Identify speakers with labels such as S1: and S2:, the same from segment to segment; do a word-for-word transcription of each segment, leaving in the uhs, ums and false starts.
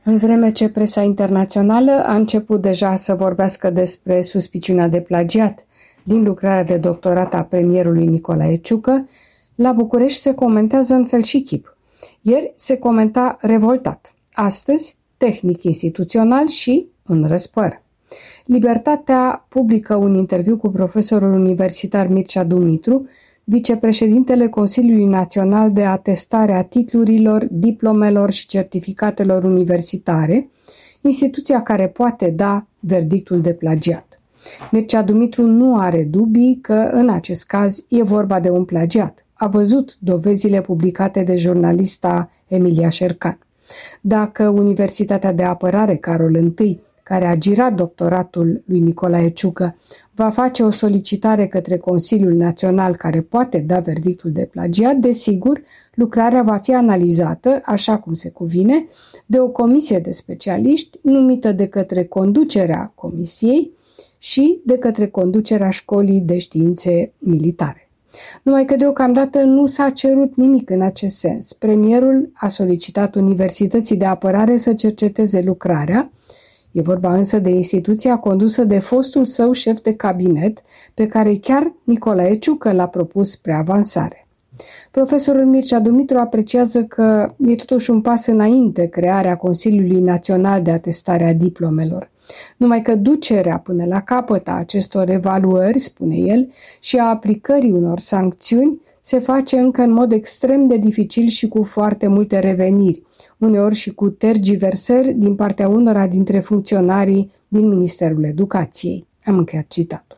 S1: În vreme ce presa internațională a început deja să vorbească despre suspiciunea de plagiat din lucrarea de doctorat a premierului Nicolae Ciucă, la București se comentează în fel și chip. Ieri se comenta revoltat, astăzi tehnic instituțional și în răspăr. Libertatea publică un interviu cu profesorul universitar Mircea Dumitru, vicepreședintele Consiliului Național de Atestare a Titlurilor, Diplomelor și Certificatelor Universitare, instituția care poate da verdictul de plagiat. Mircea Dumitru nu are dubii că, în acest caz, e vorba de un plagiat. A văzut dovezile publicate de jurnalista Emilia Șercan. Dacă Universitatea de Apărare Carol I, care a girat doctoratul lui Nicolae Ciucă, va face o solicitare către Consiliul Național care poate da verdictul de plagiat, desigur, lucrarea va fi analizată, așa cum se cuvine, de o comisie de specialiști numită de către conducerea comisiei și de către conducerea Școlii de Științe Militare. Numai că deocamdată nu s-a cerut nimic în acest sens. Premierul a solicitat Universității de Apărare să cerceteze lucrarea. E vorba însă de instituția condusă de fostul său șef de cabinet, pe care chiar Nicolae Ciucă l-a propus spre avansare. Profesorul Mircea Dumitru apreciază că e totuși un pas înainte crearea Consiliului Național de Atestare a Diplomelor. Numai că ducerea până la capăt a acestor evaluări, spune el, și a aplicării unor sancțiuni se face încă în mod extrem de dificil și cu foarte multe reveniri, uneori și cu tergiversări din partea unora dintre funcționarii din Ministerul Educației. Am încheiat citatul.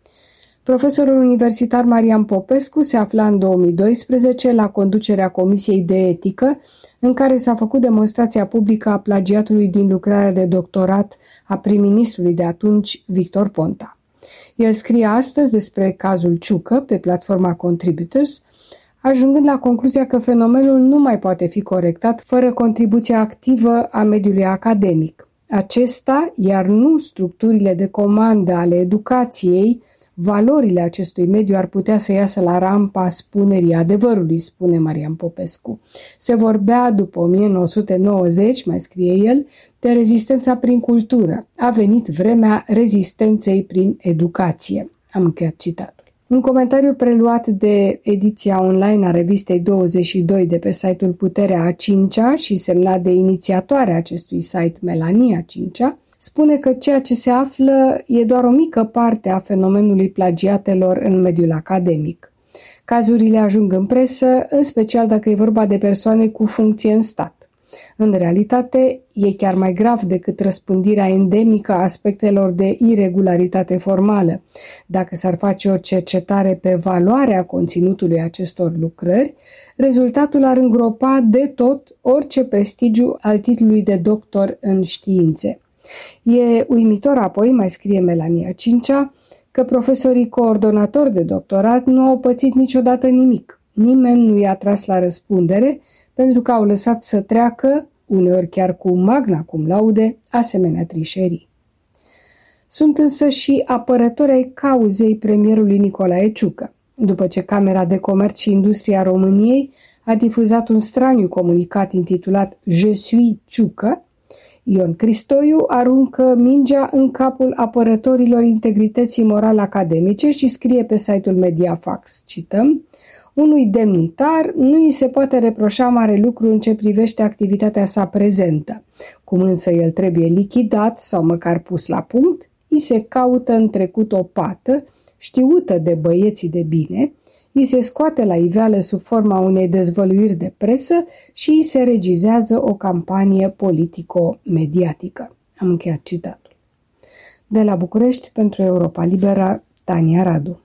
S1: Profesorul universitar Marian Popescu se afla în două mii doisprezece la conducerea Comisiei de Etică, în care s-a făcut demonstrația publică a plagiatului din lucrarea de doctorat a prim-ministrului de atunci, Victor Ponta. El scrie astăzi despre cazul Ciucă pe platforma Contributors, ajungând la concluzia că fenomenul nu mai poate fi corectat fără contribuția activă a mediului academic. Acesta, iar nu structurile de comandă ale educației, valorile acestui mediu ar putea să iasă la rampa spunerii adevărului, spune Marian Popescu. Se vorbea după o mie nouă sute nouăzeci, mai scrie el, de rezistența prin cultură. A venit vremea rezistenței prin educație. Am încheiat citatul. Un comentariu preluat de ediția online a revistei douăzeci și doi de pe site-ul Puterea a cincea și semnat de inițiatoarea acestui site, Melania Cincea, spune că ceea ce se află e doar o mică parte a fenomenului plagiatelor în mediul academic. Cazurile ajung în presă, în special dacă e vorba de persoane cu funcție în stat. În realitate, e chiar mai grav decât răspândirea endemică a aspectelor de iregularitate formală. Dacă s-ar face o cercetare pe valoarea conținutului acestor lucrări, rezultatul ar îngropa de tot orice prestigiu al titlului de doctor în științe. E uimitor apoi, mai scrie Melania Cincea, că profesorii coordonatori de doctorat nu au pățit niciodată nimic. Nimeni nu i-a tras la răspundere pentru că au lăsat să treacă, uneori chiar cu magna cum laude, asemenea trișerii. Sunt însă și apărători ai cauzei premierului Nicolae Ciucă. După ce Camera de Comerț și Industrie a României a difuzat un straniu comunicat intitulat Je suis Ciucă, Ion Cristoiu aruncă mingea în capul apărătorilor integrității morale academice și scrie pe site-ul Mediafax, cităm, unui demnitar nu îi se poate reproșa mare lucru în ce privește activitatea sa prezentă. Cum însă el trebuie lichidat sau măcar pus la punct, îi se caută în trecut o pată, știută de băieții de bine, îi se scoate la iveală sub forma unei dezvăluiri de presă și îi se regizează o campanie politico-mediatică. Am încheiat citatul. De la București, pentru Europa Liberă, Tania Radu.